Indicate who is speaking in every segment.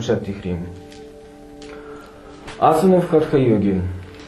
Speaker 1: Шатхри. Асаны в хатха-йоге.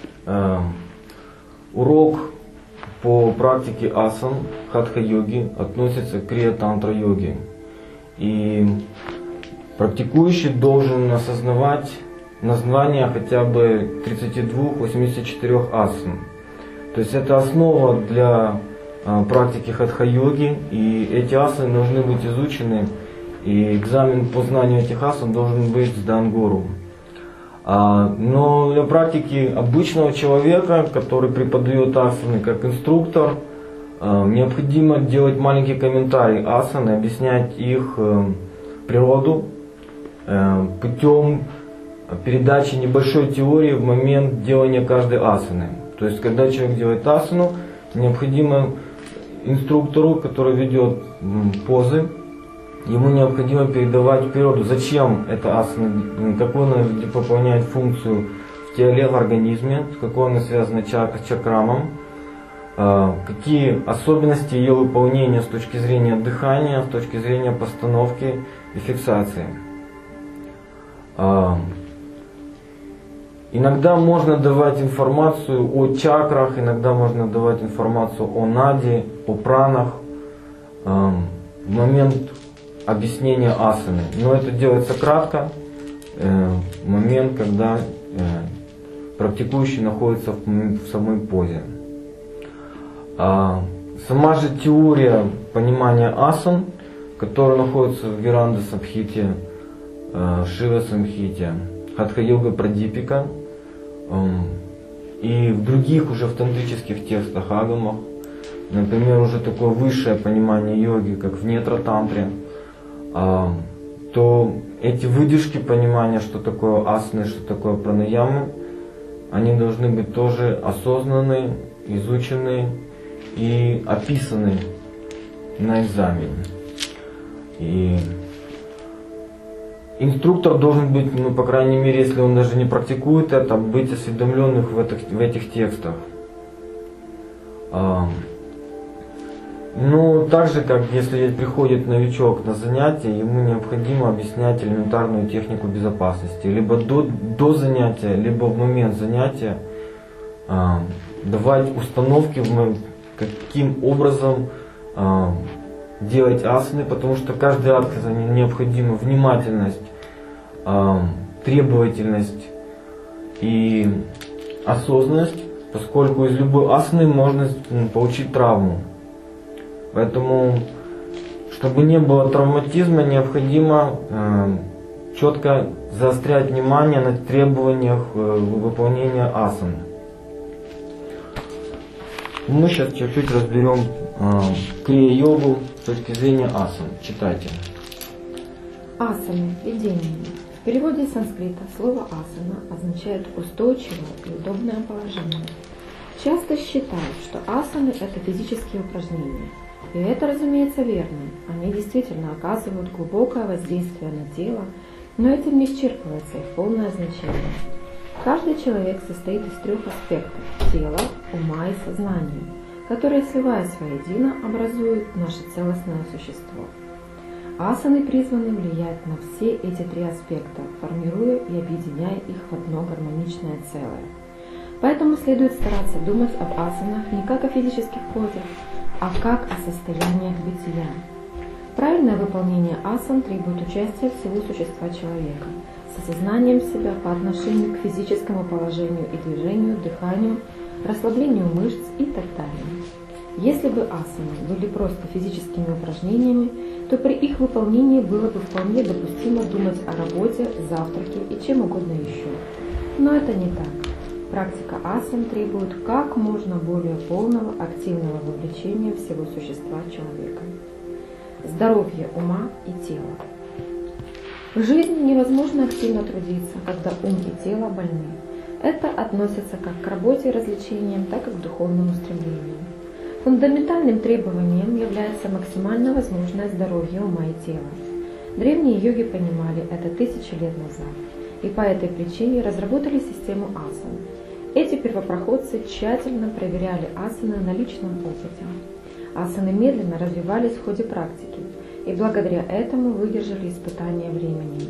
Speaker 1: Урок по практике асан хатха-йоги относится к крия-тантра-йоге. И практикующий должен осознавать название хотя бы 32-84 асан. То есть это основа для практики хатха-йоги, и эти асаны должны быть изучены, и экзамен по знанию этих асан должен быть сдан гуру. Но для практики обычного человека, который преподает асаны как инструктор, необходимо делать маленький комментарий асан и объяснять их природу путем передачи небольшой теории в момент делания каждой асаны. То есть, когда человек делает асану, необходимо инструктору, который ведет позы, ему необходимо передавать природу, зачем эта асана, какую она выполняет функцию в теле, в организме, с какой она связана с чакрамом, какие особенности ее выполнения с точки зрения дыхания, с точки зрения постановки и фиксации. Иногда можно давать информацию о чакрах, иногда можно давать информацию о нади, о пранах в момент объяснения асаны. Но это делается кратко, в момент, когда практикующий находится в самой позе. Сама же теория понимания асан, которая находится в Геранда Самхите, Шива Самхите, Хатха-йога Прадипика и в других уже в тантрических текстах, агамах, например, уже такое высшее понимание йоги, как в нетра-тантре, то эти выдержки понимания, что такое асаны, что такое пранаямы, они должны быть тоже осознаны, изучены и описаны на экзамене. И инструктор должен быть, по крайней мере, если он даже не практикует это, быть осведомленным в этих текстах. Ну, так же, как если приходит новичок на занятие, ему необходимо объяснять элементарную технику безопасности. Либо до занятия, либо в момент занятия давать установки, каким образом делать асаны, потому что каждый асана необходима внимательность, требовательность и осознанность, поскольку из любой асаны можно получить травму. Поэтому, чтобы не было травматизма, необходимо четко заострять внимание на требованиях выполнения асан. Мы сейчас чуть-чуть разберем крия-йогу с точки зрения асан. Читайте.
Speaker 2: Асаны – видение. В переводе с санскрита слово асана означает устойчивое и удобное положение. Часто считают, что асаны – это физические упражнения. И это, разумеется, верно. Они действительно оказывают глубокое воздействие на тело, но этим не исчерпывается их полное значение. Каждый человек состоит из трех аспектов – тела, ума и сознания, которые, сливаясь воедино, образуют наше целостное существо. Асаны призваны влиять на все эти три аспекта, формируя и объединяя их в одно гармоничное целое. Поэтому следует стараться думать об асанах не как о физических позах, а как о состояниях бытия. Правильное выполнение асан требует участия всего существа человека, с осознанием себя по отношению к физическому положению и движению, дыханию, расслаблению мышц и так далее. Если бы асаны были просто физическими упражнениями, то при их выполнении было бы вполне допустимо думать о работе, завтраке и чем угодно еще. Но это не так. Практика асан требует как можно более полного активного вовлечения всего существа человека. Здоровье ума и тела. В жизни невозможно активно трудиться, когда ум и тело больны. Это относится как к работе и развлечениям, так и к духовному стремлению. Фундаментальным требованием является максимально возможное здоровье ума и тела. Древние йоги понимали это тысячи лет назад, и по этой причине разработали систему асан. Эти первопроходцы тщательно проверяли асаны на личном опыте. Асаны медленно развивались в ходе практики, и благодаря этому выдержали испытания времени.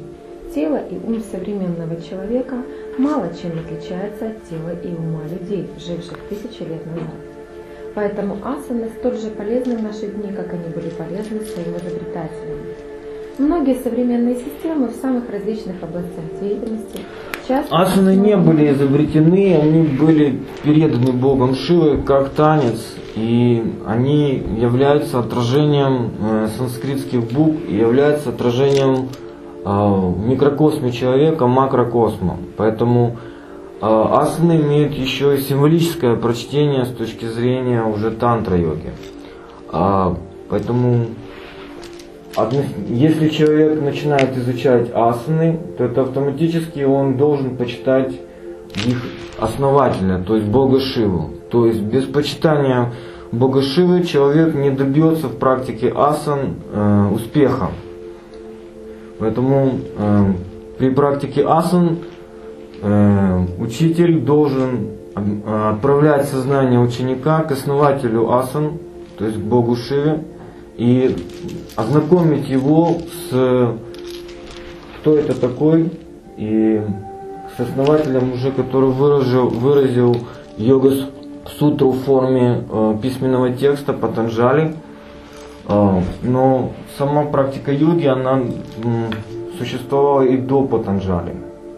Speaker 2: тело и ум современного человека мало чем отличается от тела и ума людей, живших тысячи лет назад. Поэтому асаны столь же полезны в наши дни, как они были полезны своим изобретателям. Многие современные системы в самых различных областях деятельности часто...
Speaker 1: Асаны не были изобретены, они были переданы Богом Шивой как танец, и они являются отражением санскритских букв и являются отражением в микрокосме человека, макрокосма. Поэтому асаны имеют еще и символическое прочтение с точки зрения уже тантра-йоги. Поэтому если человек начинает изучать асаны, то это автоматически он должен почитать их основателя, то есть Бога Шиву. То есть без почитания Бога Шивы человек не добьется в практике асан успеха. Поэтому при практике асан учитель должен отправлять сознание ученика к основателю асан, то есть к Богу Шиве, и ознакомить его с кто это такой, и с основателем уже, который выразил йога-сутру в форме письменного текста Патанджали. Но сама практика йоги, она существовала и до Патанджали.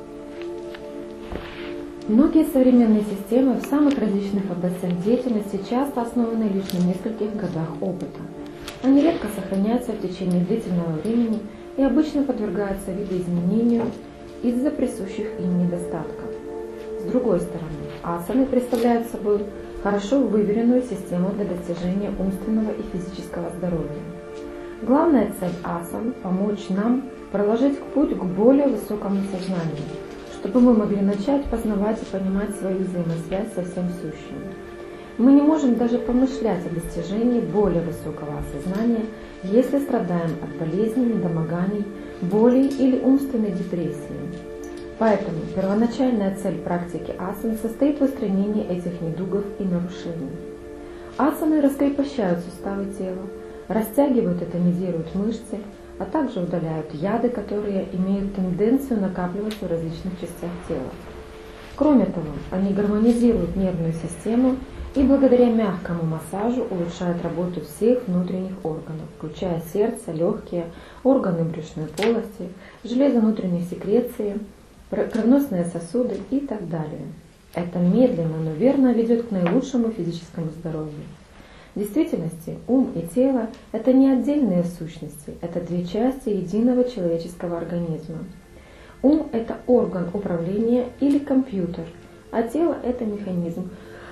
Speaker 2: Многие современные системы в самых различных областях деятельности часто основаны лишь на нескольких годах опыта. Они редко сохраняются в течение длительного времени и обычно подвергаются видоизменению из-за присущих им недостатков. С другой стороны, асаны представляют собой хорошо выверенную систему для достижения умственного и физического здоровья. Главная цель асан – помочь нам проложить путь к более высокому сознанию, чтобы мы могли начать познавать и понимать свою взаимосвязь со всем сущим. Мы не можем даже помышлять о достижении более высокого осознания, если страдаем от болезней, недомоганий, болей или умственной депрессии. Поэтому первоначальная цель практики асан состоит в устранении этих недугов и нарушений. Асаны раскрепощают суставы тела, растягивают и тонизируют мышцы, а также удаляют яды, которые имеют тенденцию накапливаться в различных частях тела. Кроме того, они гармонизируют нервную систему и благодаря мягкому массажу улучшают работу всех внутренних органов, включая сердце, легкие, органы брюшной полости, железо внутренней секреции, кровеносные сосуды и так далее. Это медленно, но верно ведет к наилучшему физическому здоровью. В действительности ум и тело – это не отдельные сущности, это две части единого человеческого организма. Ум – это орган управления или компьютер, а тело – это механизм.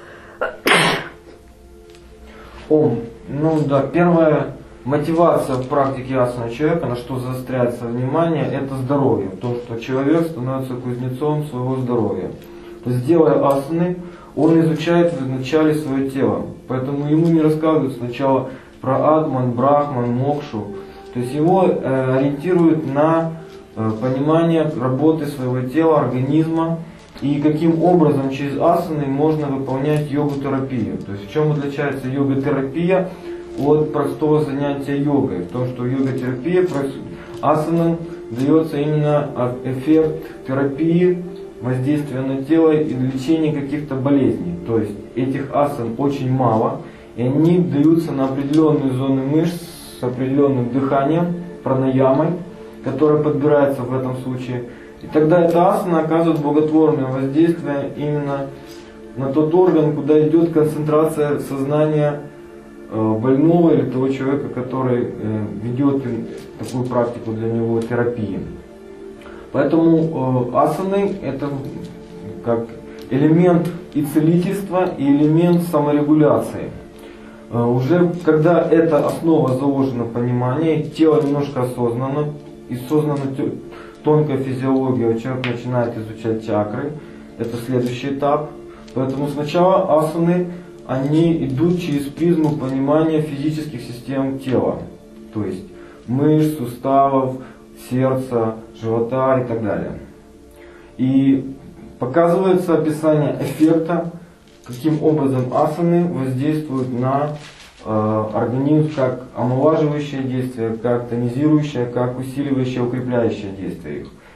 Speaker 1: Первая мотивация в практике асаны человека, на что заостряется внимание, это здоровье. То, что человек становится кузнецом своего здоровья. То есть, делая асаны, он изучает вначале свое тело. Поэтому ему не рассказывают сначала про атман, брахман, мокшу. То есть его ориентируют на понимание работы своего тела, организма, и каким образом через асаны можно выполнять йогу-терапию. То есть в чем отличается йога-терапия от простого занятия йогой? В том, что йога-терапия асанам дается именно эффект терапии, воздействия на тело и лечения каких-то болезней. То есть этих асан очень мало, и они даются на определенные зоны мышц с определенным дыханием, пранаямой, которая подбирается в этом случае. И тогда эта асана оказывает благотворное воздействие именно на тот орган, куда идет концентрация сознания больного или того человека, который ведет такую практику для него терапии. Поэтому асаны – это как элемент и целительства, и элемент саморегуляции. Уже когда эта основа заложена в понимании, тело немножко осознанно, и сознана тонкая физиология, человек начинает изучать чакры, это следующий этап. Поэтому сначала асаны, они идут через призму понимания физических систем тела, то есть мышц, суставов, сердца, живота и так далее. И показывается описание эффекта, каким образом асаны воздействуют на организм, как омолаживающее действие, как тонизирующее, как усиливающее, укрепляющее действие их.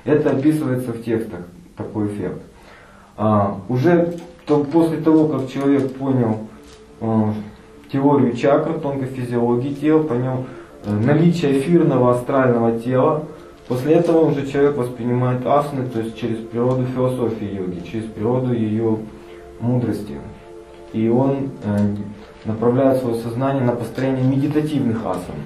Speaker 1: Это описывается в текстах, такой эффект. Уже после того, как человек понял теорию чакр, тонкой физиологии тела, понял наличие эфирного астрального тела, после этого уже человек воспринимает асаны, то есть через природу философии йоги, через природу ее мудрости. И он направляет свое сознание на построение медитативных асан.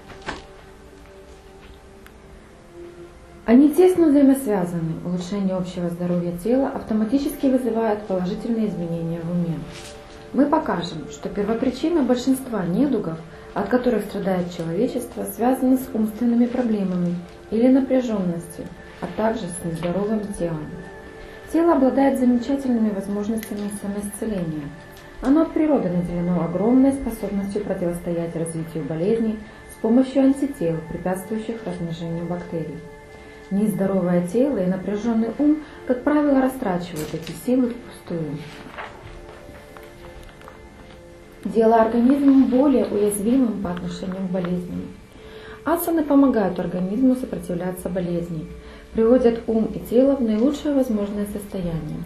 Speaker 2: Они тесно взаимосвязаны. Улучшение общего здоровья тела автоматически вызывает положительные изменения в уме. Мы покажем, что первопричина большинства недугов, от которых страдает человечество, связана с умственными проблемами или напряженностью, а также с нездоровым телом. Тело обладает замечательными возможностями самоисцеления. Оно от природы наделено огромной способностью противостоять развитию болезней с помощью антител, препятствующих размножению бактерий. Нездоровое тело и напряженный ум, как правило, растрачивают эти силы впустую, делая организм более уязвимым по отношению к болезням. Асаны помогают организму сопротивляться болезни, приводят ум и тело в наилучшее возможное состояние.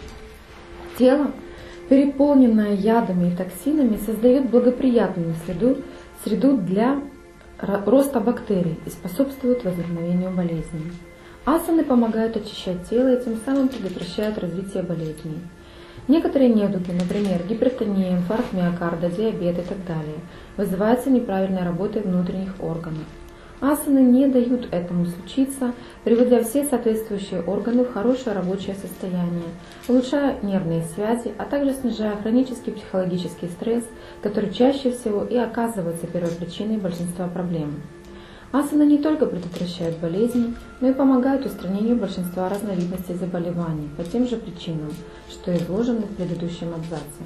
Speaker 2: Тело, переполненное ядами и токсинами, создает благоприятную среду для роста бактерий и способствует возникновению болезней. Асаны помогают очищать тело и тем самым предотвращают развитие болезней. Некоторые недуги, например, гипертония, инфаркт миокарда, диабет и так далее, вызываются неправильной работой внутренних органов. Асаны не дают этому случиться, приводя все соответствующие органы в хорошее рабочее состояние, улучшая нервные связи, а также снижая хронический психологический стресс, который чаще всего и оказывается первопричиной большинства проблем. Асаны не только предотвращают болезни, но и помогают устранению большинства разновидностей заболеваний по тем же причинам, что изложено в предыдущем абзаце.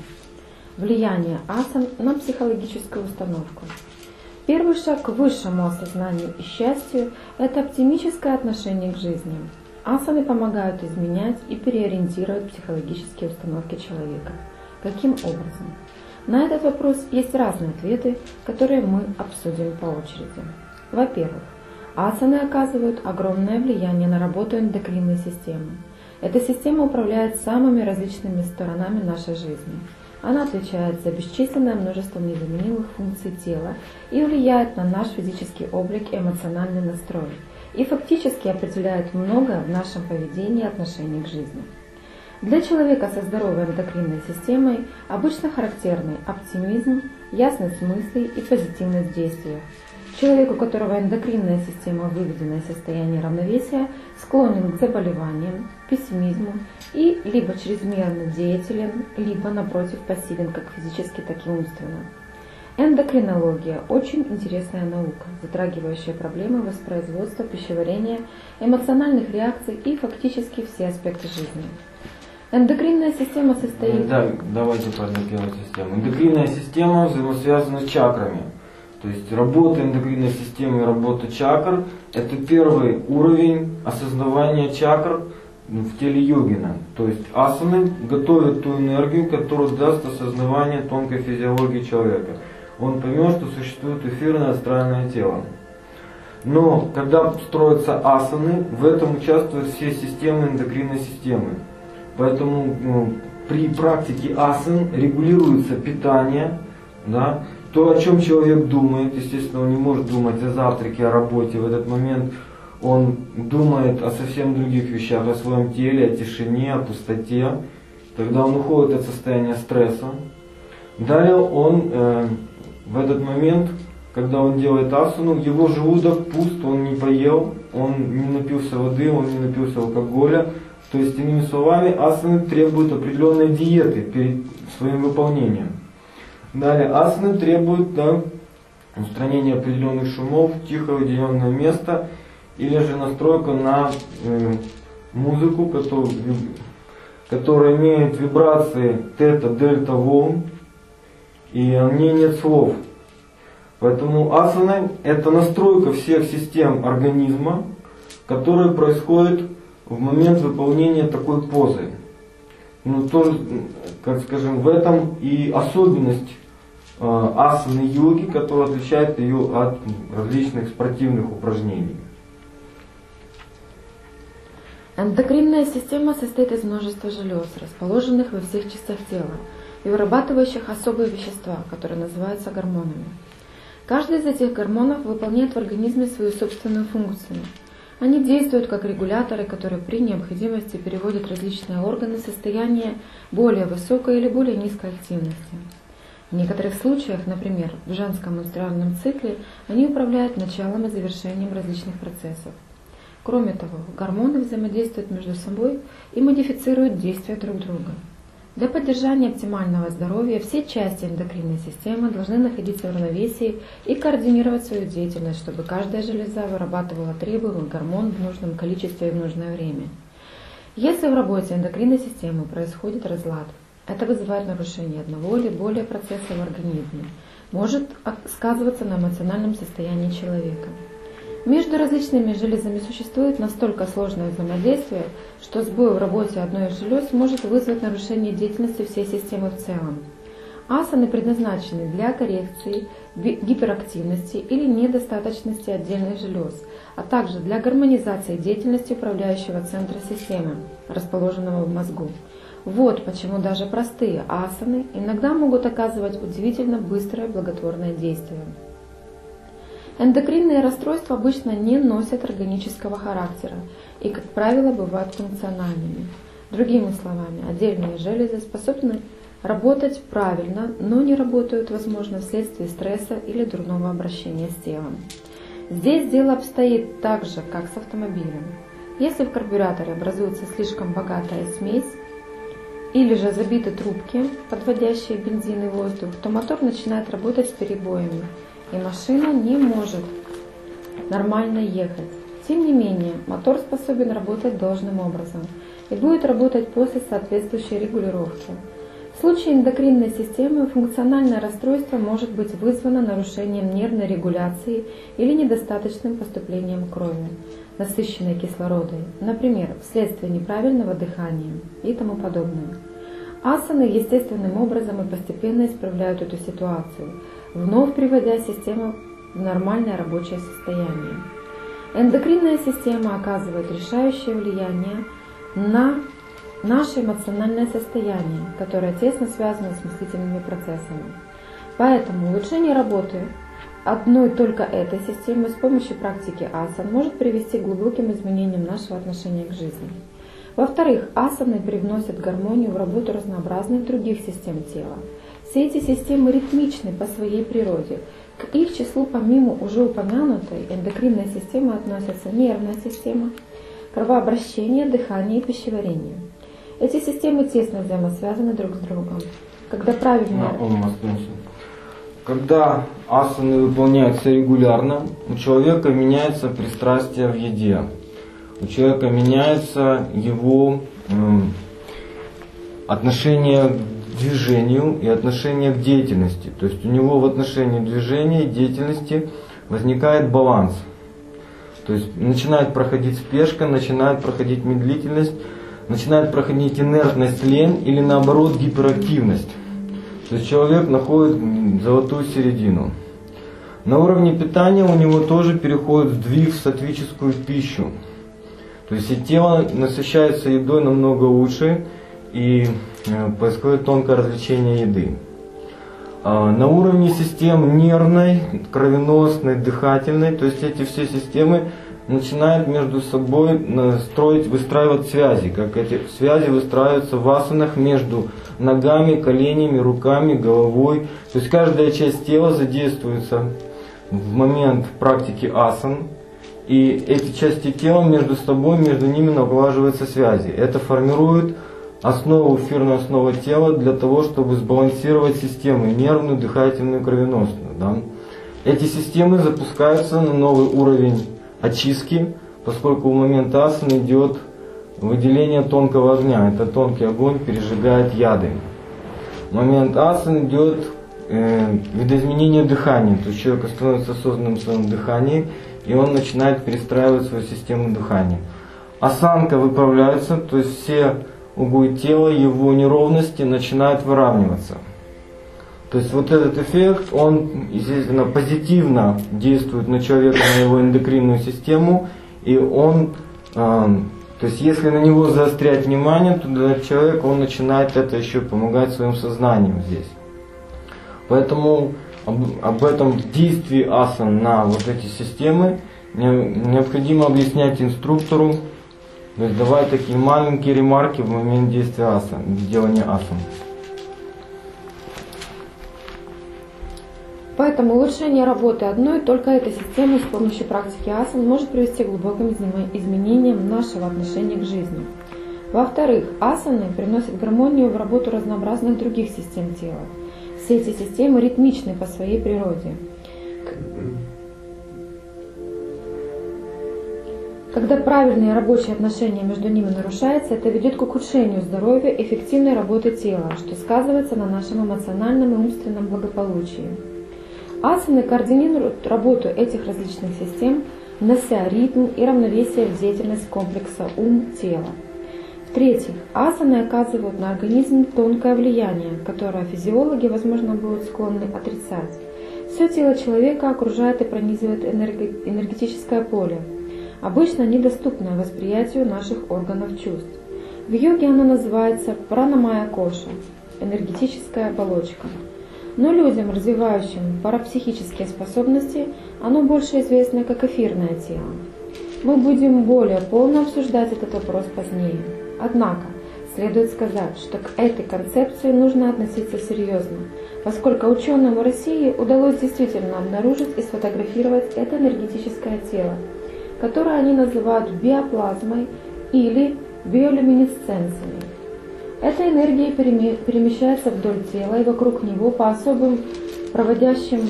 Speaker 2: Влияние асан на психологическую установку. Первый шаг к высшему осознанию и счастью – это оптимистическое отношение к жизни. Асаны помогают изменять и переориентировать психологические установки человека. Каким образом? На этот вопрос есть разные ответы, которые мы обсудим по очереди. Во-первых, асаны оказывают огромное влияние на работу эндокринной системы. Эта система управляет самыми различными сторонами нашей жизни. Она отвечает за бесчисленное множество незаменимых функций тела и влияет на наш физический облик и эмоциональный настрой, и фактически определяет многое в нашем поведении и отношении к жизни. Для человека со здоровой эндокринной системой обычно характерны оптимизм, ясность мыслей и позитивность в действиях. Человек, у которого эндокринная система выведена из состояния равновесия, склонен к заболеваниям, пессимизму и либо чрезмерно деятелен, либо, напротив, пассивен как физически, так и умственно. Эндокринология – очень интересная наука, затрагивающая проблемы воспроизводства, пищеварения, эмоциональных реакций и фактически все аспекты жизни. Эндокринная система состоит…
Speaker 1: Да, давайте про эндокринную систему. Эндокринная система взаимосвязана с чакрами. То есть работа эндокринной системы и работа чакр – это первый уровень осознавания чакр в теле йогина. То есть асаны готовят ту энергию, которая даст осознавание тонкой физиологии человека. Он поймет, что существует эфирное астральное тело. Но когда строятся асаны, в этом участвуют все системы эндокринной системы. Поэтому при практике асан регулируется питание, да, то, о чем человек думает. Естественно, он не может думать о завтраке, о работе. В этот момент он думает о совсем других вещах, о своем теле, о тишине, о пустоте. Тогда он уходит от состояния стресса. Далее он в этот момент, когда он делает асану, его желудок пуст, он не поел, он не напился воды, он не напился алкоголя. То есть, иными словами, асаны требуют определенной диеты перед своим выполнением. Далее асаны требуют устранения определенных шумов, тихо уединенное место или же настройка на музыку, которая имеет вибрации тета-дельта волн, и о ней нет слов. Поэтому асаны – это настройка всех систем организма, которая происходит в момент выполнения такой позы. Ну, тоже, как скажем, в этом и особенность асаны йоги, которая отличает ее от различных спортивных упражнений.
Speaker 2: Эндокринная система состоит из множества желез, расположенных во всех частях тела и вырабатывающих особые вещества, которые называются гормонами. Каждый из этих гормонов выполняет в организме свою собственную функцию. Они действуют как регуляторы, которые при необходимости переводят различные органы в состояние более высокой или более низкой активности. В некоторых случаях, например, в женском менструальном цикле, они управляют началом и завершением различных процессов. Кроме того, гормоны взаимодействуют между собой и модифицируют действия друг друга. Для поддержания оптимального здоровья все части эндокринной системы должны находиться в равновесии и координировать свою деятельность, чтобы каждая железа вырабатывала требуемый гормон в нужном количестве и в нужное время. Если в работе эндокринной системы происходит разлад, это вызывает нарушение одного или более процессов в организме, может сказываться на эмоциональном состоянии человека. Между различными железами существует настолько сложное взаимодействие, что сбой в работе одной из желез может вызвать нарушение деятельности всей системы в целом. Асаны предназначены для коррекции гиперактивности или недостаточности отдельных желез, а также для гармонизации деятельности управляющего центра системы, расположенного в мозгу. Вот почему даже простые асаны иногда могут оказывать удивительно быстрое благотворное действие. Эндокринные расстройства обычно не носят органического характера и, как правило, бывают функциональными. Другими словами, отдельные железы способны работать правильно, но не работают, возможно, вследствие стресса или дурного обращения с телом. Здесь дело обстоит так же, как с автомобилем. Если в карбюраторе образуется слишком богатая смесь или же забиты трубки, подводящие бензин и воздух, то мотор начинает работать с перебоями, и машина не может нормально ехать. Тем не менее, мотор способен работать должным образом и будет работать после соответствующей регулировки. В случае эндокринной системы функциональное расстройство может быть вызвано нарушением нервной регуляции или недостаточным поступлением крови, насыщенной кислородом, например, вследствие неправильного дыхания и тому подобное. Асаны естественным образом и постепенно исправляют эту ситуацию, вновь приводя систему в нормальное рабочее состояние. Эндокринная система оказывает решающее влияние на наше эмоциональное состояние, которое тесно связано с мыслительными процессами. Поэтому улучшение работы одной только этой системы с помощью практики асан может привести к глубоким изменениям нашего отношения к жизни. Во-вторых, асаны привносят гармонию в работу разнообразных других систем тела. Все эти системы ритмичны по своей природе. К их числу, помимо уже упомянутой эндокринной системы, относятся нервная система, кровообращение, дыхание и пищеварение. Эти системы тесно взаимосвязаны друг с другом.
Speaker 1: Когда асаны выполняются регулярно, у человека меняется пристрастие в еде. У человека меняется его отношение к движению и отношение к деятельности. То есть у него в отношении движения и деятельности возникает баланс. То есть начинает проходить спешка, начинает проходить медлительность, начинает проходить инертность, лень или наоборот гиперактивность. То есть человек находит золотую середину. На уровне питания у него тоже переходит сдвиг в саттвическую пищу. То есть и тело насыщается едой намного лучше и происходит тонкое развлечение еды. На уровне систем нервной, кровеносной, дыхательной, то есть эти все системы начинают между собой выстраивать связи, как эти связи выстраиваются в асанах между ногами, коленями, руками, головой. То есть каждая часть тела задействуется в момент практики асан, и эти части тела между собой, между ними налаживаются связи. Это формирует основу, эфирную основу тела для того, чтобы сбалансировать системы нервную, дыхательную, кровеносную. Да? Эти системы запускаются на новый уровень очистки, поскольку в момент асаны идет выделение тонкого огня. Это тонкий огонь пережигает яды. В момент асаны идет видоизменение дыхания. То есть человек становится осознанным в своем дыхании, и он начинает перестраивать свою систему дыхания. Осанка выправляется, то есть все углы тела, его неровности начинают выравниваться. То есть вот этот эффект, он, естественно, позитивно действует на человека, на его эндокринную систему, и он То есть если на него заострять внимание, то человек, он начинает это еще помогать своим сознанием здесь. Поэтому об этом действии асан на вот эти системы необходимо объяснять инструктору, то есть давать такие маленькие ремарки в момент действия асан, делания асан.
Speaker 2: Поэтому улучшение работы одной только этой системы с помощью практики асан может привести к глубоким изменениям нашего отношения к жизни. Во-вторых, асаны приносят гармонию в работу разнообразных других систем тела. Все эти системы ритмичны по своей природе. Когда правильные рабочие отношения между ними нарушаются, это ведет к ухудшению здоровья и эффективной работы тела, что сказывается на нашем эмоциональном и умственном благополучии. Асаны координируют работу этих различных систем, внося ритм и равновесие в деятельность комплекса ум-тело. В-третьих, асаны оказывают на организм тонкое влияние, которое физиологи, возможно, будут склонны отрицать. Все тело человека окружает и пронизывает энергетическое поле, обычно недоступное восприятию наших органов чувств. В йоге оно называется пранамая коша – энергетическая оболочка. Но людям, развивающим парапсихические способности, оно больше известно как эфирное тело. Мы будем более полно обсуждать этот вопрос позднее. Однако, следует сказать, что к этой концепции нужно относиться серьезно, поскольку ученым в России удалось действительно обнаружить и сфотографировать это энергетическое тело, которое они называют биоплазмой или биолюминесценцией. Эта энергия перемещается вдоль тела и вокруг него по особым проводящим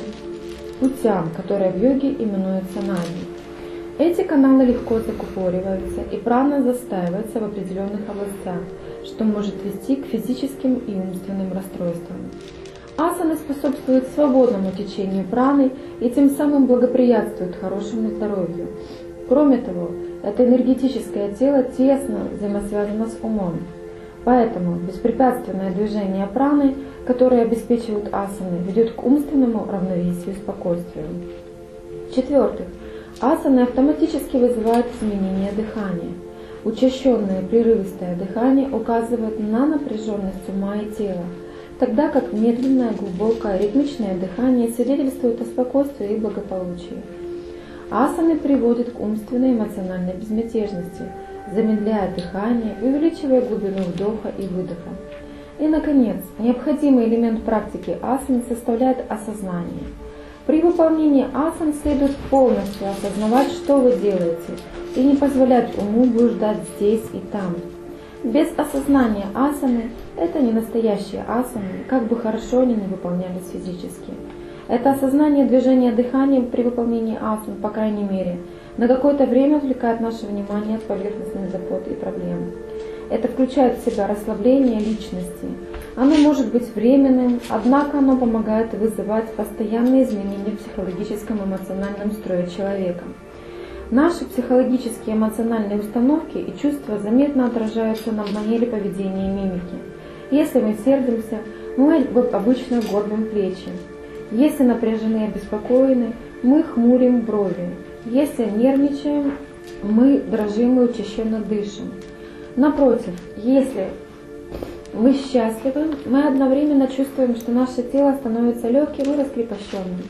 Speaker 2: путям, которые в йоге именуются нади. Эти каналы легко закупориваются, и прана застаивается в определенных областях, что может вести к физическим и умственным расстройствам. Асаны способствуют свободному течению праны и тем самым благоприятствуют хорошему здоровью. Кроме того, это энергетическое тело тесно взаимосвязано с умом. Поэтому беспрепятственное движение праны, которое обеспечивают асаны, ведет к умственному равновесию и спокойствию. В-четвертых, асаны автоматически вызывают изменение дыхания. Учащенное прерывистое дыхание указывает на напряженность ума и тела, тогда как медленное, глубокое, ритмичное дыхание свидетельствует о спокойствии и благополучии. Асаны приводят к умственной и эмоциональной безмятежности, замедляя дыхание и увеличивая глубину вдоха и выдоха. И, наконец, необходимый элемент практики асан составляет осознание. При выполнении асан следует полностью осознавать, что вы делаете, и не позволять уму блуждать здесь и там. Без осознания асаны – это не настоящие асаны, как бы хорошо они ни выполнялись физически. Это осознание движения дыхания при выполнении асан, по крайней мере, на какое-то время отвлекает наше внимание от поверхностных забот и проблем. Это включает в себя расслабление личности. Оно может быть временным, однако оно помогает вызывать постоянные изменения в психологическом и эмоциональном строе человека. Наши психологические и эмоциональные установки и чувства заметно отражаются на манере поведения и мимики. Если мы сердимся, мы обычно горбим плечи. Если напряжены и обеспокоены, мы хмурим брови. Если нервничаем, мы дрожим и учащенно дышим. Напротив, если мы счастливы, мы одновременно чувствуем, что наше тело становится легким и раскрепощенным.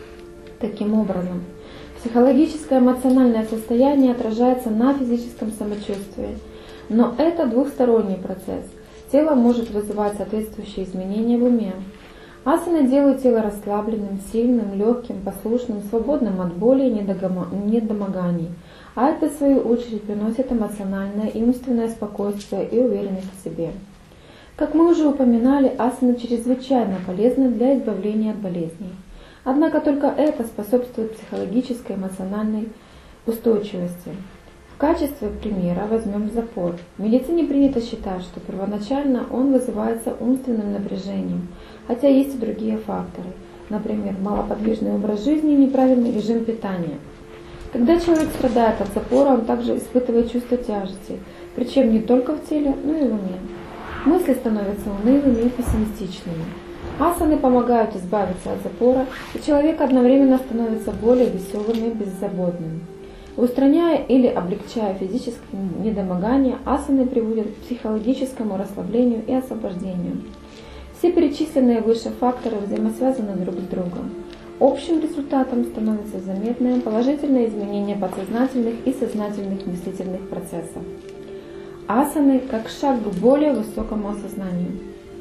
Speaker 2: Таким образом, психологическое эмоциональное состояние отражается на физическом самочувствии. Но это двухсторонний процесс. Тело может вызывать соответствующие изменения в уме. Асаны делают тело расслабленным, сильным, легким, послушным, свободным от боли и недомоганий. А это, в свою очередь, приносит эмоциональное и умственное спокойствие и уверенность в себе. Как мы уже упоминали, асаны чрезвычайно полезны для избавления от болезней. Однако только это способствует психологической и эмоциональной устойчивости. В качестве примера возьмем запор. В медицине принято считать, что первоначально он вызывается умственным напряжением, хотя есть и другие факторы, например, малоподвижный образ жизни и неправильный режим питания. Когда человек страдает от запора, он также испытывает чувство тяжести, причем не только в теле, но и в уме. Мысли становятся унылыми и пессимистичными. Асаны помогают избавиться от запора, и человек одновременно становится более веселым и беззаботным. Устраняя или облегчая физические недомогания, асаны приводят к психологическому расслаблению и освобождению. Все перечисленные выше факторы взаимосвязаны друг с другом. Общим результатом становится заметное положительное изменение подсознательных и сознательных мыслительных процессов. Асаны как шаг к более высокому осознанию.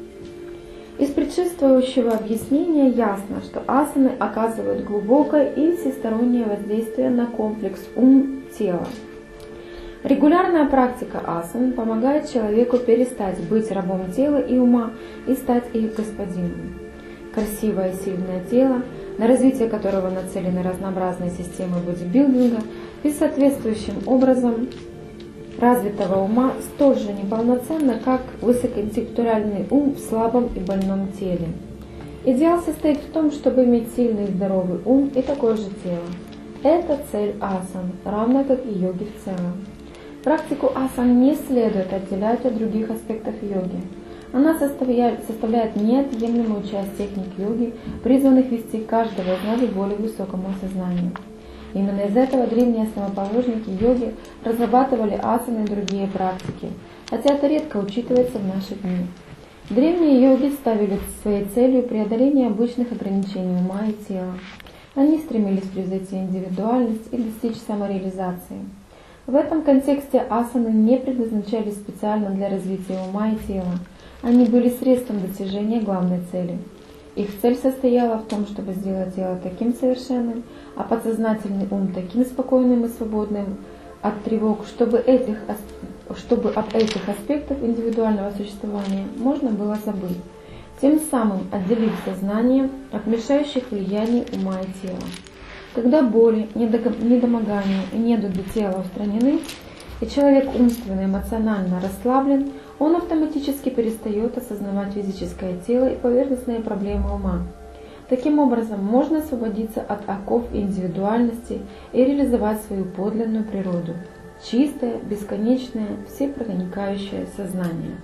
Speaker 2: Из предшествующего объяснения ясно, что асаны оказывают глубокое и всестороннее воздействие на комплекс ум-тело. Регулярная практика асан помогает человеку перестать быть рабом тела и ума и стать их господином. Красивое и сильное тело, на развитие которого нацелены разнообразные системы бодибилдинга, и соответствующим образом развитого ума столь же неполноценно, как высокоинтеллектуальный ум в слабом и больном теле. Идеал состоит в том, чтобы иметь сильный и здоровый ум и такое же тело. Это цель асан, равно как и йоги в целом. Практику асан не следует отделять от других аспектов йоги. Она составляет неотъемлемую часть техник йоги, призванных вести каждого из нас к более высокому осознанию. Именно из этого древние основоположники йоги разрабатывали асаны и другие практики, хотя это редко учитывается в наши дни. Древние йоги ставили своей целью преодоление обычных ограничений ума и тела. Они стремились превзойти индивидуальность и достичь самореализации. В этом контексте асаны не предназначались специально для развития ума и тела. Они были средством достижения главной цели. Их цель состояла в том, чтобы сделать тело таким совершенным, а подсознательный ум таким спокойным и свободным от тревог, чтобы об этих аспектах индивидуального существования можно было забыть, тем самым отделив сознание от мешающих влияний ума и тела. Когда боли, недомогания и недуги тела устранены, и человек умственно и эмоционально расслаблен, он автоматически перестает осознавать физическое тело и поверхностные проблемы ума. Таким образом, можно освободиться от оков индивидуальности и реализовать свою подлинную природу – чистое, бесконечное, всепроникающее сознание.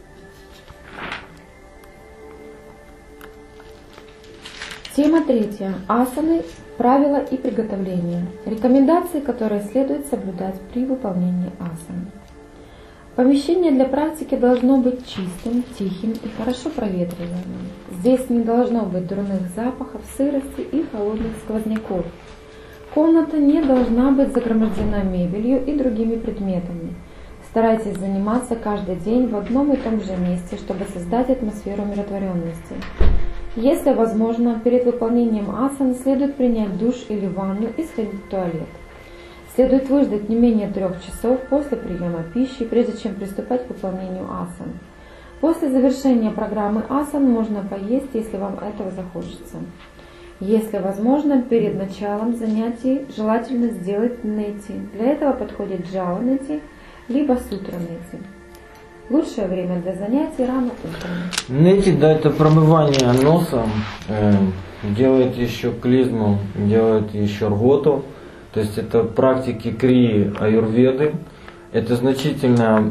Speaker 2: Тема 3. Асаны, правила и приготовления. Рекомендации, которые следует соблюдать при выполнении асан. Помещение для практики должно быть чистым, тихим и хорошо проветриваемым. Здесь не должно быть дурных запахов, сырости и холодных сквозняков. Комната не должна быть загромождена мебелью и другими предметами. Старайтесь заниматься каждый день в одном и том же месте, чтобы создать атмосферу умиротворенности. Если возможно, перед выполнением асан следует принять душ или ванну и сходить в туалет. Следует выждать не менее 3 часов после приема пищи, прежде чем приступать к выполнению асан. После завершения программы асан можно поесть, если вам этого захочется. Если возможно, перед началом занятий желательно сделать нети. Для этого подходит джава нети, либо сутра нети. Лучшее время для занятий рано утром.
Speaker 1: Нети, да, это промывание носа, делает еще клизму, делает еще рвоту. То есть это практики крии аюрведы. Это значительно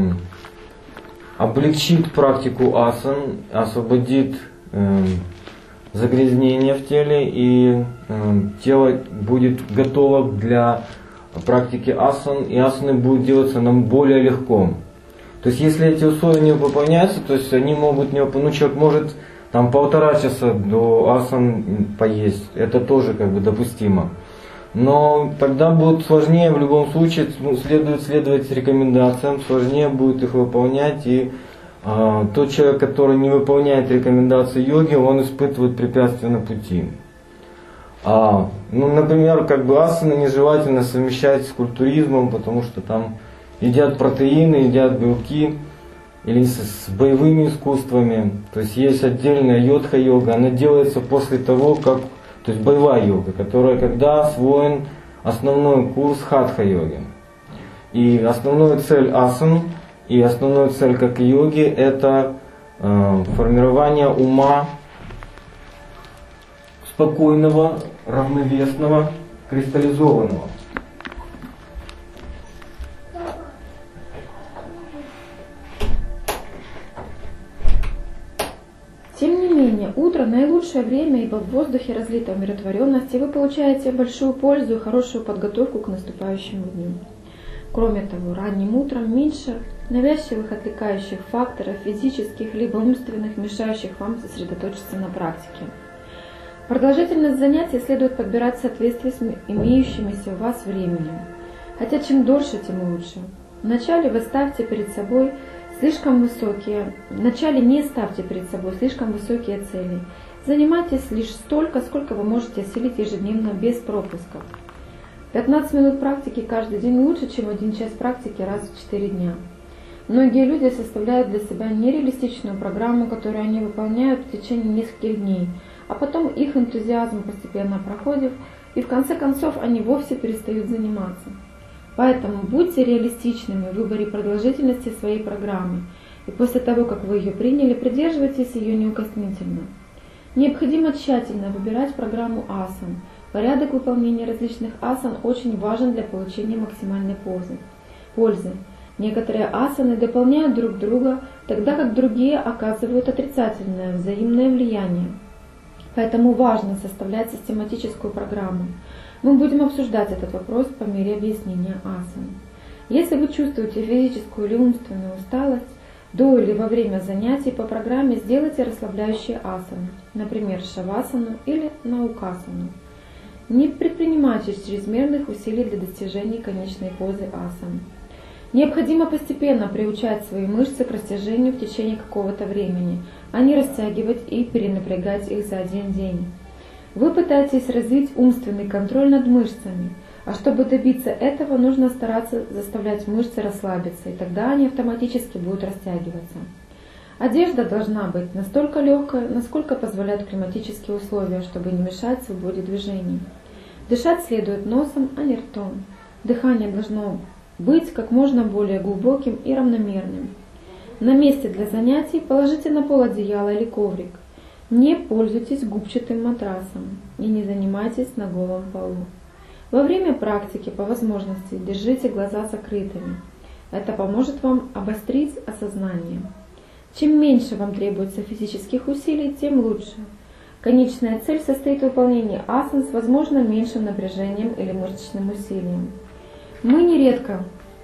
Speaker 1: облегчит практику асан, освободит загрязнение в теле, и тело будет готово для практики асан, и асаны будут делаться нам более легко. То есть если эти условия не выполняются, то есть они могут не выполнять, человек может там 1,5 часа до асан поесть, это тоже как бы допустимо. Но тогда будет сложнее в любом случае, следует следовать рекомендациям, сложнее будет их выполнять, и тот человек, который не выполняет рекомендации йоги, он испытывает препятствия на пути. Например, как бы асаны нежелательно совмещать с культуризмом, потому что там едят протеины, едят белки, или с боевыми искусствами. То есть есть отдельная йодха-йога, она делается после того, как... То есть боевая йога, которая когда освоен основной курс хатха-йоги. И основная цель асан, и основная цель как йоги, это формирование ума спокойного, равновесного, кристаллизованного.
Speaker 2: Тем не менее, мнение, утро – наилучшее время, ибо в воздухе разлита умиротворенность, и вы получаете большую пользу и хорошую подготовку к наступающему дню. Кроме того, ранним утром меньше навязчивых отвлекающих факторов, физических либо умственных, мешающих вам сосредоточиться на практике. Продолжительность занятий следует подбирать в соответствии с имеющимися у вас временем. Хотя чем дольше, тем лучше. Вначале не ставьте перед собой слишком высокие цели. Занимайтесь лишь столько, сколько вы можете осилить ежедневно без пропусков. 15 минут практики каждый день лучше, чем 1 час практики раз в 4 дня. Многие люди составляют для себя нереалистичную программу, которую они выполняют в течение нескольких дней, а потом их энтузиазм постепенно проходит, и в конце концов они вовсе перестают заниматься. Поэтому будьте реалистичными в выборе продолжительности своей программы, и после того, как вы ее приняли, придерживайтесь ее неукоснительно. Необходимо тщательно выбирать программу асан. Порядок выполнения различных асан очень важен для получения максимальной пользы. Некоторые асаны дополняют друг друга, тогда как другие оказывают отрицательное взаимное влияние. Поэтому важно составлять систематическую программу. Мы будем обсуждать этот вопрос по мере объяснения асан. Если вы чувствуете физическую или умственную усталость, до или во время занятий по программе сделайте расслабляющие асаны, например, шавасану или наукасану. Не предпринимайте чрезмерных усилий для достижения конечной позы асан. Необходимо постепенно приучать свои мышцы к растяжению в течение какого-то времени, а не растягивать и перенапрягать их за один день. Вы пытаетесь развить умственный контроль над мышцами, а чтобы добиться этого, нужно стараться заставлять мышцы расслабиться, и тогда они автоматически будут растягиваться. Одежда должна быть настолько легкой, насколько позволяют климатические условия, чтобы не мешать свободе движений. Дышать следует носом, а не ртом. Дыхание должно быть как можно более глубоким и равномерным. На месте для занятий положите на пол одеяло или коврик. Не пользуйтесь губчатым матрасом и не занимайтесь на голом полу. Во время практики по возможности держите глаза закрытыми. Это поможет вам обострить осознание. Чем меньше вам требуется физических усилий, тем лучше. Конечная цель состоит в выполнении асан с возможно меньшим напряжением или мышечным усилием. Мы нередко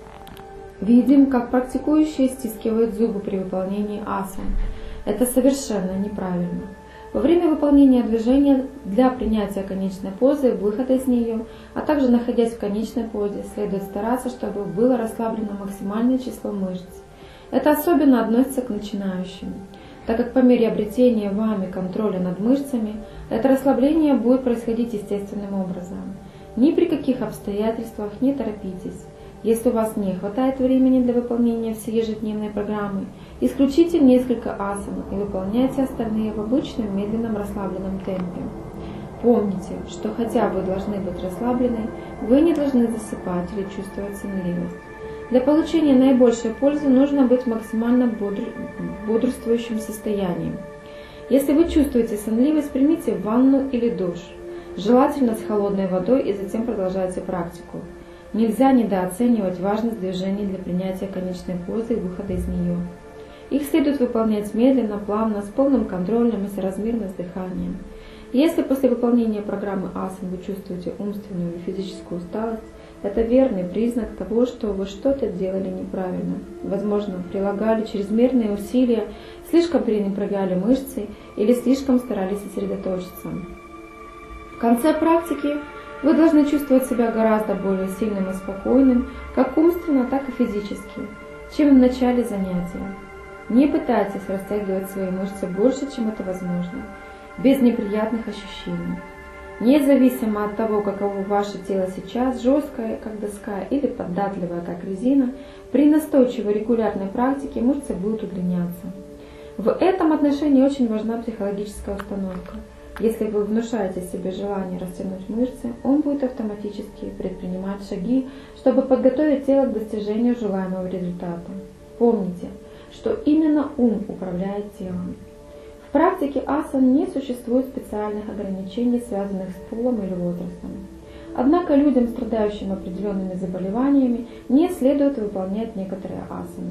Speaker 2: видим, как практикующие стискивают зубы при выполнении асан. Это совершенно неправильно. Во время выполнения движения для принятия конечной позы и выхода из нее, а также находясь в конечной позе, следует стараться, чтобы было расслаблено максимальное число мышц. Это особенно относится к начинающим, так как по мере обретения вами контроля над мышцами, это расслабление будет происходить естественным образом. Ни при каких обстоятельствах не торопитесь. Если у вас не хватает времени для выполнения всей ежедневной программы, исключите несколько асан и выполняйте остальные в обычном медленном расслабленном темпе. Помните, что хотя вы должны быть расслаблены, вы не должны засыпать или чувствовать сонливость. Для получения наибольшей пользы нужно быть в максимально бодрствующем состоянии. Если вы чувствуете сонливость, примите ванну или душ. Желательно с холодной водой и затем продолжайте практику. Нельзя недооценивать важность движений для принятия конечной позы и выхода из нее. Их следует выполнять медленно, плавно, с полным контролем и соразмерно с дыханием. Если после выполнения программы асан вы чувствуете умственную или физическую усталость, это верный признак того, что вы что-то делали неправильно. Возможно, прилагали чрезмерные усилия, слишком перенапрягали мышцы или слишком старались сосредоточиться. В конце практики вы должны чувствовать себя гораздо более сильным и спокойным, как умственно, так и физически, чем в начале занятия. Не пытайтесь растягивать свои мышцы больше, чем это возможно, без неприятных ощущений. Независимо от того, каково ваше тело сейчас, жесткое, как доска, или податливое, как резина, при настойчивой регулярной практике мышцы будут удлиняться. В этом отношении очень важна психологическая установка. Если вы внушаете себе желание растянуть мышцы, он будет автоматически предпринимать шаги, чтобы подготовить тело к достижению желаемого результата. Помните, что именно ум управляет телом. В практике асан не существует специальных ограничений, связанных с полом или возрастом. Однако людям, страдающим определенными заболеваниями, не следует выполнять некоторые асаны.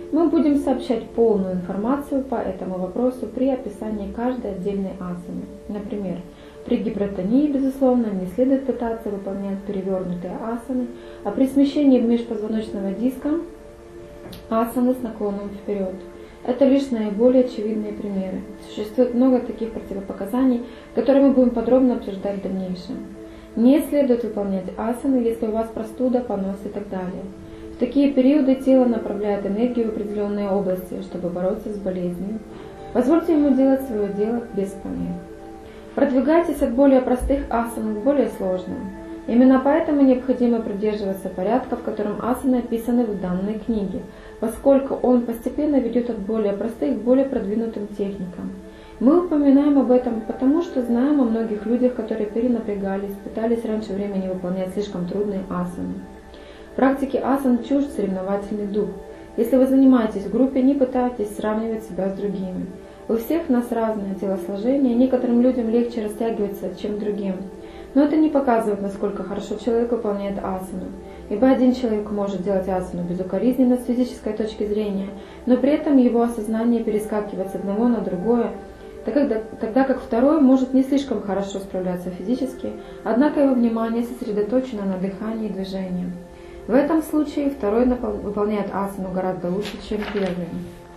Speaker 2: Мы будем сообщать полную информацию по этому вопросу при описании каждой отдельной асаны. Например, при гипертонии, безусловно, не следует пытаться выполнять перевернутые асаны, а при смещении межпозвоночного диска асаны с наклоном вперед. Это лишь наиболее очевидные примеры. Существует много таких противопоказаний, которые мы будем подробно обсуждать в дальнейшем. Не следует выполнять асаны, если у вас простуда, понос и так далее. В такие периоды тело направляет энергию в определенные области, чтобы бороться с болезнью. Позвольте ему делать свое дело без помех. Продвигайтесь от более простых асан к более сложным. Именно поэтому необходимо придерживаться порядка, в котором асаны описаны в данной книге, поскольку он постепенно ведет от более простых к более продвинутым техникам. Мы упоминаем об этом потому, что знаем о многих людях, которые перенапрягались, пытались раньше времени выполнять слишком трудные асаны. В практике асан чужд соревновательный дух. Если вы занимаетесь в группе, не пытайтесь сравнивать себя с другими. У всех нас разное телосложение, некоторым людям легче растягиваться, чем другим. Но это не показывает, насколько хорошо человек выполняет асану. Ибо один человек может делать асану безукоризненно с физической точки зрения, но при этом его осознание перескакивает с одного на другое, тогда как второй может не слишком хорошо справляться физически, однако его внимание сосредоточено на дыхании и движении. В этом случае второй выполняет асану гораздо лучше, чем первый.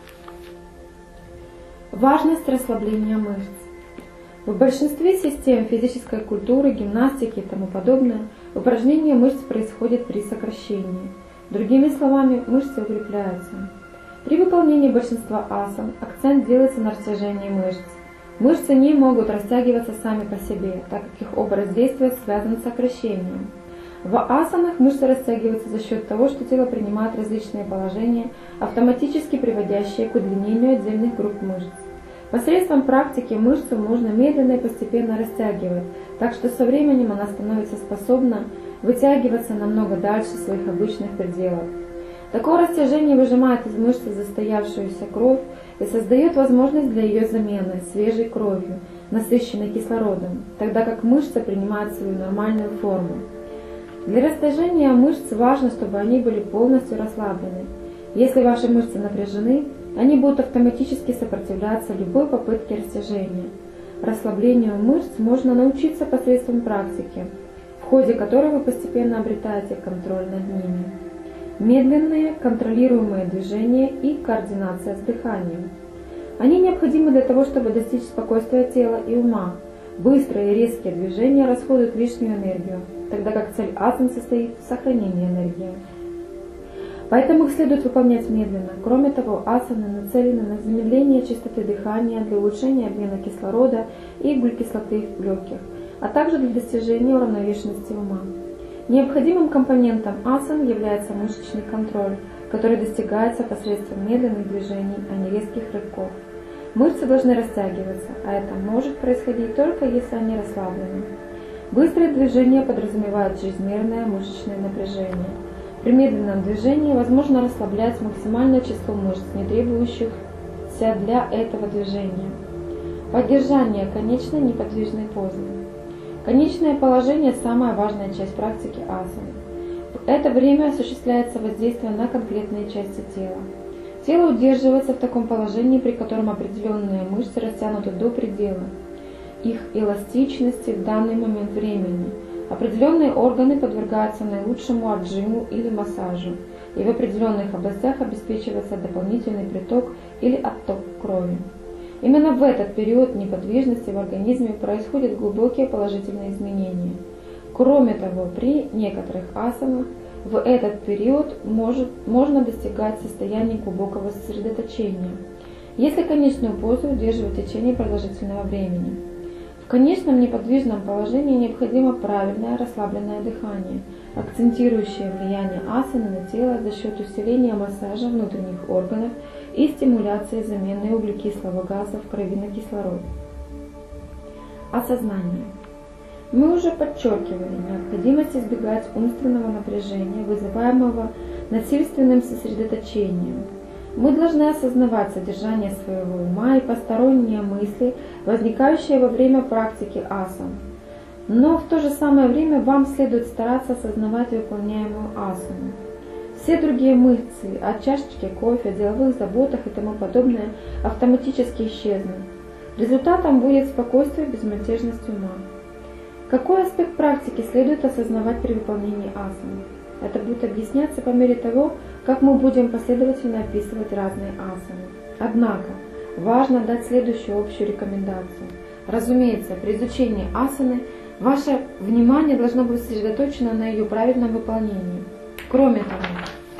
Speaker 2: Важность расслабления мышц. В большинстве систем физической культуры, гимнастики и тому подобное упражнение мышц происходит при сокращении. Другими словами, мышцы укрепляются. При выполнении большинства асан акцент делается на растяжении мышц. Мышцы не могут растягиваться сами по себе, так как их образ действия связан с сокращением. В асанах мышцы растягиваются за счет того, что тело принимает различные положения, автоматически приводящие к удлинению отдельных групп мышц. Посредством практики мышцу можно медленно и постепенно растягивать, так что со временем она становится способна вытягиваться намного дальше своих обычных пределов. Такое растяжение выжимает из мышцы застоявшуюся кровь и создает возможность для ее замены свежей кровью, насыщенной кислородом, тогда как мышца принимает свою нормальную форму. Для растяжения мышц важно, чтобы они были полностью расслаблены. Если ваши мышцы напряжены, они будут автоматически сопротивляться любой попытке растяжения. Расслаблению мышц можно научиться посредством практики, в ходе которой вы постепенно обретаете контроль над ними. Медленные, контролируемые движения и координация с дыханием. Они необходимы для того, чтобы достичь спокойствия тела и ума. Быстрые и резкие движения расходуют лишнюю энергию, тогда как цель асан состоит в сохранении энергии. Поэтому их следует выполнять медленно. Кроме того, асаны нацелены на замедление частоты дыхания для улучшения обмена кислорода и углекислоты в легких, а также для достижения уравновешенности ума. Необходимым компонентом асан является мышечный контроль, который достигается посредством медленных движений, а не резких рывков. Мышцы должны растягиваться, а это может происходить только если они расслаблены. Быстрые движения подразумевают чрезмерное мышечное напряжение. При медленном движении возможно расслаблять максимальное число мышц, не требующихся для этого движения. Поддержание конечной неподвижной позы. Конечное положение – самая важная часть практики асаны. В это время осуществляется воздействие на конкретные части тела. Тело удерживается в таком положении, при котором определенные мышцы растянуты до предела их эластичности в данный момент времени. Определенные органы подвергаются наилучшему отжиму или массажу, и в определенных областях обеспечивается дополнительный приток или отток крови. Именно в этот период неподвижности в организме происходят глубокие положительные изменения. Кроме того, при некоторых асанах в этот период можно достигать состояния глубокого сосредоточения, если конечную позу удерживать в течение продолжительного времени. В конечном неподвижном положении необходимо правильное расслабленное дыхание, акцентирующее влияние асаны на тело за счет усиления массажа внутренних органов и стимуляции замены углекислого газа в крови на кислород. Осознание. Мы уже подчеркивали необходимость избегать умственного напряжения, вызываемого насильственным сосредоточением. Мы должны осознавать содержание своего ума и посторонние мысли, возникающие во время практики асан. Но в то же самое время вам следует стараться осознавать выполняемую асану. Все другие мысли о чашечке кофе, деловых заботах и тому подобное автоматически исчезнут. Результатом будет спокойствие и безмятежность ума. Какой аспект практики следует осознавать при выполнении асаны? Это будет объясняться по мере того, как мы будем последовательно описывать разные асаны. Однако, важно дать следующую общую рекомендацию. Разумеется, при изучении асаны ваше внимание должно быть сосредоточено на ее правильном выполнении. Кроме того,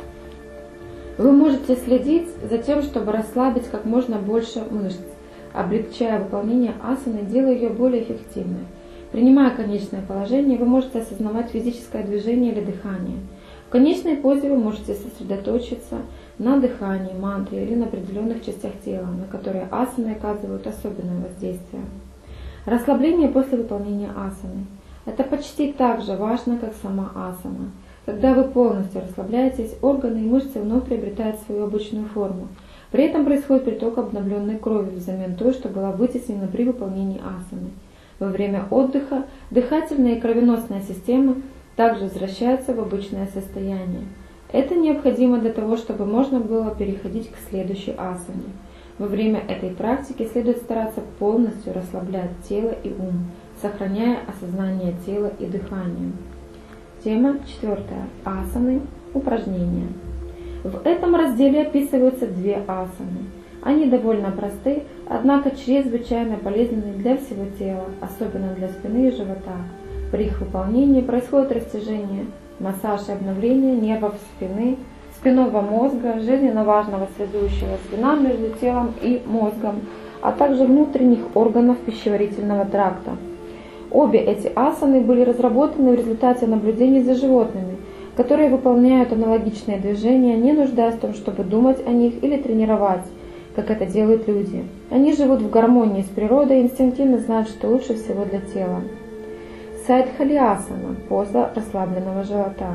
Speaker 2: вы можете следить за тем, чтобы расслабить как можно больше мышц, облегчая выполнение асаны, делая ее более эффективной. Принимая конечное положение, вы можете осознавать физическое движение или дыхание. В конечной позе вы можете сосредоточиться на дыхании, мантре или на определенных частях тела, на которые асаны оказывают особенное воздействие. Расслабление после выполнения асаны. Это почти так же важно, как сама асана. Когда вы полностью расслабляетесь, органы и мышцы вновь приобретают свою обычную форму. При этом происходит приток обновленной крови взамен той, что была вытеснена при выполнении асаны. Во время отдыха дыхательная и кровеносная системы также возвращаются в обычное состояние. Это необходимо для того, чтобы можно было переходить к следующей асане. Во время этой практики следует стараться полностью расслаблять тело и ум, сохраняя осознание тела и дыхания. Тема 4. Асаны. Упражнения. В этом разделе описываются две асаны. Они довольно просты, однако чрезвычайно полезны для всего тела, особенно для спины и живота. При их выполнении происходит растяжение, массаж и обновление нервов спины, спинного мозга, жизненно важного связующего звена между телом и мозгом, а также внутренних органов пищеварительного тракта. Обе эти асаны были разработаны в результате наблюдений за животными, которые выполняют аналогичные движения, не нуждаясь в том, чтобы думать о них или тренировать, как это делают люди. Они живут в гармонии с природой и инстинктивно знают, что лучше всего для тела. Сайдхали-асана – поза расслабленного живота.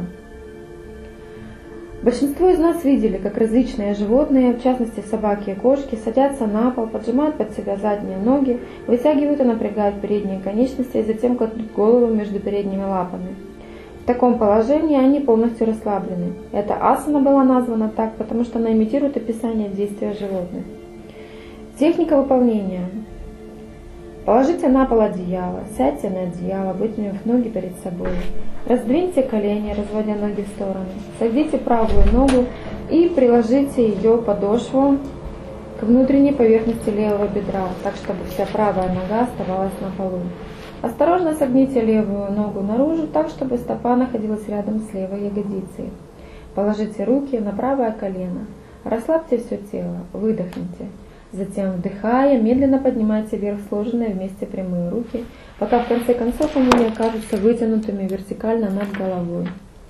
Speaker 2: Большинство из нас видели, как различные животные, в частности собаки и кошки, садятся на пол, поджимают под себя задние ноги, вытягивают и напрягают передние конечности и затем кладут голову между передними лапами. В таком положении они полностью расслаблены. Эта асана была названа так, потому что она имитирует описание действия животных. Техника выполнения. Положите на пол одеяло, сядьте на одеяло, вытянув ноги перед собой. Раздвиньте колени, разводя ноги в стороны. Согните правую ногу и приложите ее подошву к внутренней поверхности левого бедра, так чтобы вся правая нога оставалась на полу. Осторожно согните левую ногу наружу, так чтобы стопа находилась рядом с левой ягодицей. Положите руки на правое колено. Расслабьте все тело, выдохните. Затем, вдыхая, медленно поднимайте вверх сложенные вместе прямые руки, пока в конце концов они не окажутся вытянутыми вертикально над головой.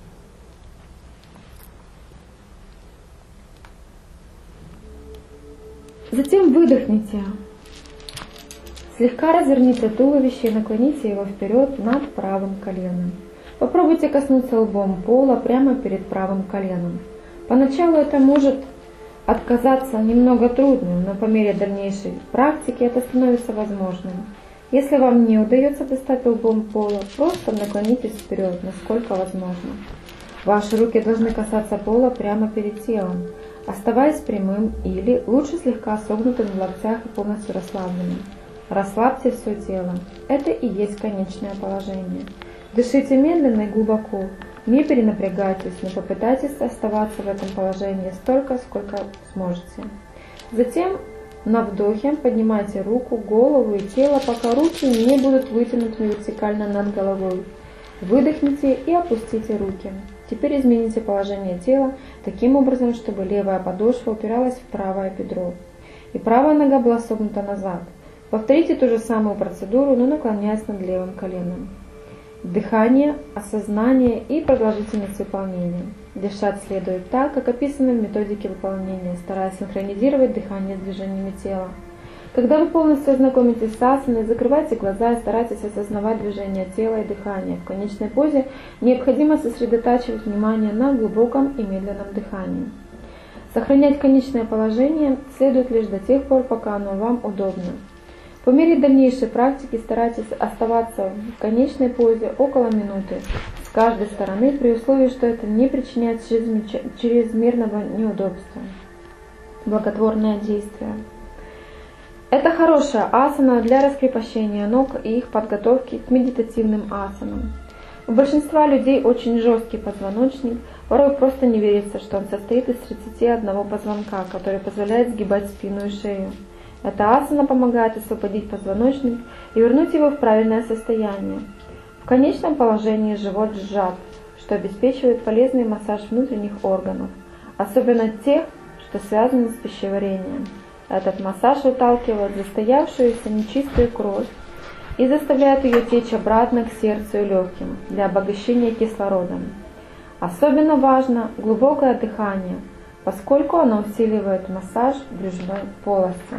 Speaker 2: Затем выдохните. Слегка разверните туловище и наклоните его вперед над правым коленом. Попробуйте коснуться лбом пола прямо перед правым коленом. Поначалу это может отказаться немного трудным, но по мере дальнейшей практики это становится возможным. Если вам не удается достать лбом пола, просто наклонитесь вперед, насколько возможно. Ваши руки должны касаться пола прямо перед телом, оставаясь прямым или лучше слегка согнутым в локтях и полностью расслабленным. Расслабьте все тело. Это и есть конечное положение. Дышите медленно и глубоко. Не перенапрягайтесь, но попытайтесь оставаться в этом положении столько, сколько сможете. Затем на вдохе поднимайте руку, голову и тело, пока руки не будут вытянуты вертикально над головой. Выдохните и опустите руки. Теперь измените положение тела таким образом, чтобы левая подошва упиралась в правое бедро и правая нога была согнута назад. Повторите ту же самую процедуру, но наклоняясь над левым коленом. Дыхание, осознание и продолжительность выполнения. Дышать следует так, как описано в методике выполнения, стараясь синхронизировать дыхание с движениями тела. Когда вы полностью ознакомитесь с асаной, закрывайте глаза и старайтесь осознавать движение тела и дыхания. В конечной позе необходимо сосредотачивать внимание на глубоком и медленном дыхании. Сохранять конечное положение следует лишь до тех пор, пока оно вам удобно. По мере дальнейшей практики старайтесь оставаться в конечной позе около минуты, с каждой стороны при условии, что это не причиняет чрезмерного неудобства. Благотворное действие. Это хорошая асана для раскрепощения ног и их подготовки к медитативным асанам. У большинства людей очень жесткий позвоночник, порой просто не верится, что он состоит из 31 позвонка, который позволяет сгибать спину и шею. Эта асана помогает освободить позвоночник и вернуть его в правильное состояние. В конечном положении живот сжат, что обеспечивает полезный массаж внутренних органов, особенно тех, что связаны с пищеварением. Этот массаж выталкивает застоявшуюся нечистую кровь и заставляет ее течь обратно к сердцу и легким для обогащения кислородом. Особенно важно глубокое дыхание, поскольку оно усиливает массаж брюшной полости.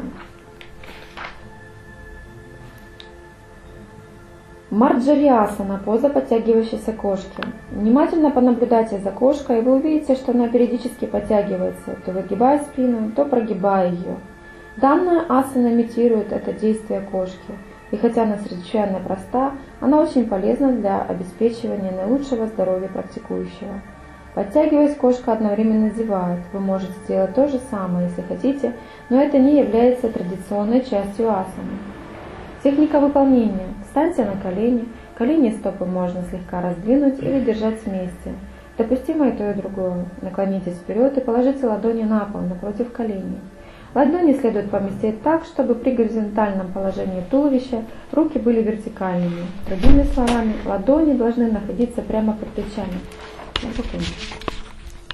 Speaker 2: Марджариасана, поза подтягивающейся кошки. Внимательно понаблюдайте за кошкой, и вы увидите, что она периодически подтягивается, то выгибая спину, то прогибая ее. Данная асана имитирует это действие кошки, и хотя она чрезвычайно проста, она очень полезна для обеспечивания наилучшего здоровья практикующего. Подтягиваясь, кошка одновременно зевает. Вы можете сделать то же самое, если хотите, но это не является традиционной частью асаны. Техника выполнения. Встаньте на колени. Колени и стопы можно слегка раздвинуть или держать вместе. Допустимо и то, и другое. Наклонитесь вперед и положите ладони на пол напротив коленей. Ладони следует поместить так, чтобы при горизонтальном положении туловища руки были вертикальными. Другими словами, ладони должны находиться прямо под плечами.